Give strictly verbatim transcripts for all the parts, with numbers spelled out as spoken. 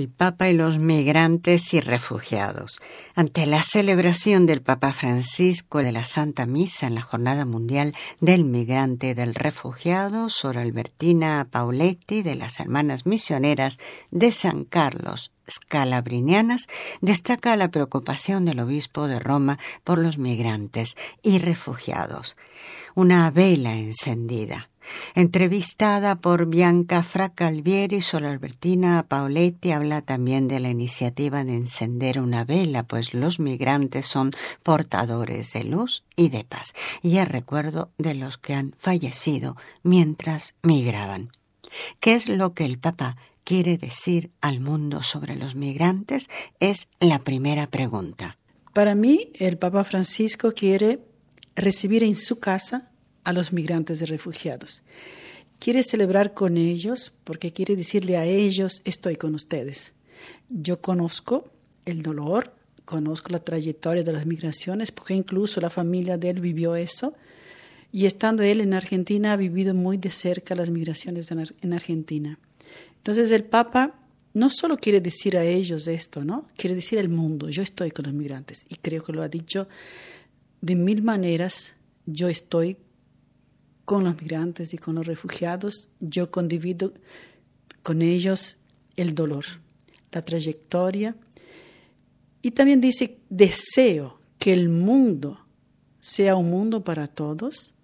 El Papa y los migrantes y refugiados. Ante la celebración del Papa Francisco de la Santa Misa en la Jornada Mundial del Migrante y del Refugiado, Sor Albertina Pauletti, de las Hermanas Misioneras de San Carlos Scalabrinianas, destaca la preocupación del obispo de Roma por los migrantes y refugiados. Una vela encendida. Entrevistada por Bianca Fracalvieri, Sor Albertina Pauletti habla también de la iniciativa de encender una vela, pues los migrantes son portadores de luz y de paz, y el recuerdo de los que han fallecido mientras migraban. ¿Qué es lo que el Papa quiere decir al mundo sobre los migrantes? Es la primera pregunta. Para mí, el Papa Francisco quiere recibir en su casa a los migrantes y refugiados. Quiere celebrar con ellos porque quiere decirle a ellos: estoy con ustedes. Yo conozco el dolor, conozco la trayectoria de las migraciones, porque incluso la familia de él vivió eso, y estando él en Argentina ha vivido muy de cerca las migraciones en Argentina. Entonces el Papa no solo quiere decir a ellos esto, ¿no? Quiere decir al mundo: yo estoy con los migrantes, y creo que lo ha dicho de mil maneras. Yo estoy con los migrantes y con los refugiados, yo condivido con ellos el dolor, la trayectoria, y también dice: deseo que el mundo sea un mundo para todos,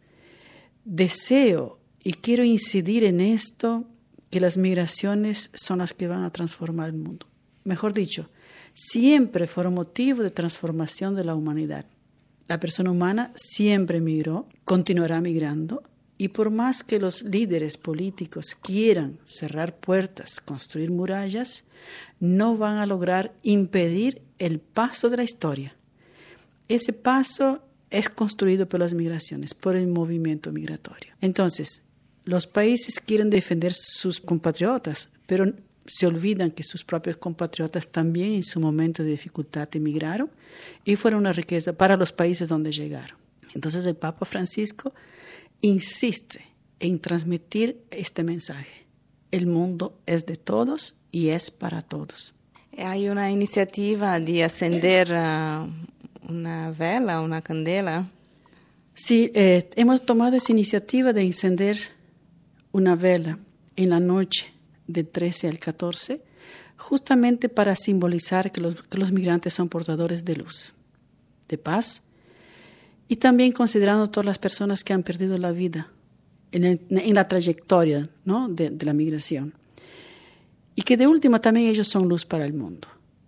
deseo y quiero incidir en esto, que las migraciones son las que van a transformar el mundo. Mejor dicho, siempre fueron motivo de transformación de la humanidad. La persona humana siempre migró, continuará migrando, y por más que los líderes políticos quieran cerrar puertas, construir murallas, no van a lograr impedir el paso de la historia. Ese paso es construido por las migraciones, por el movimiento migratorio. Entonces, los países quieren defender sus compatriotas, pero se olvidan que sus propios compatriotas también en su momento de dificultad emigraron y fueron una riqueza para los países donde llegaron. Entonces el Papa Francisco insiste en transmitir este mensaje: el mundo es de todos y es para todos. Hay una iniciativa de encender uh, una vela, una candela. Sí, eh, hemos tomado esa iniciativa de encender una vela en la noche del trece al catorce, justamente para simbolizar que los, que los migrantes son portadores de luz, de paz, y también considerando todas las personas que han perdido la vida en, el, en la trayectoria, ¿no?, de, de la migración. Y que de última también ellos son luz para el mundo.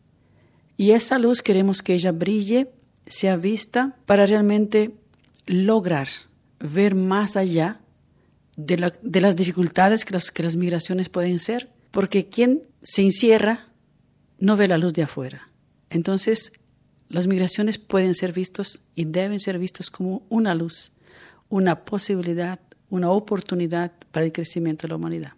Y esa luz queremos que ella brille, sea vista, para realmente lograr ver más allá de, la, de las dificultades que, los, que las migraciones pueden ser, porque quien se encierra no ve la luz de afuera. Entonces, las migraciones pueden ser vistos y deben ser vistos como una luz, una posibilidad, una oportunidad para el crecimiento de la humanidad.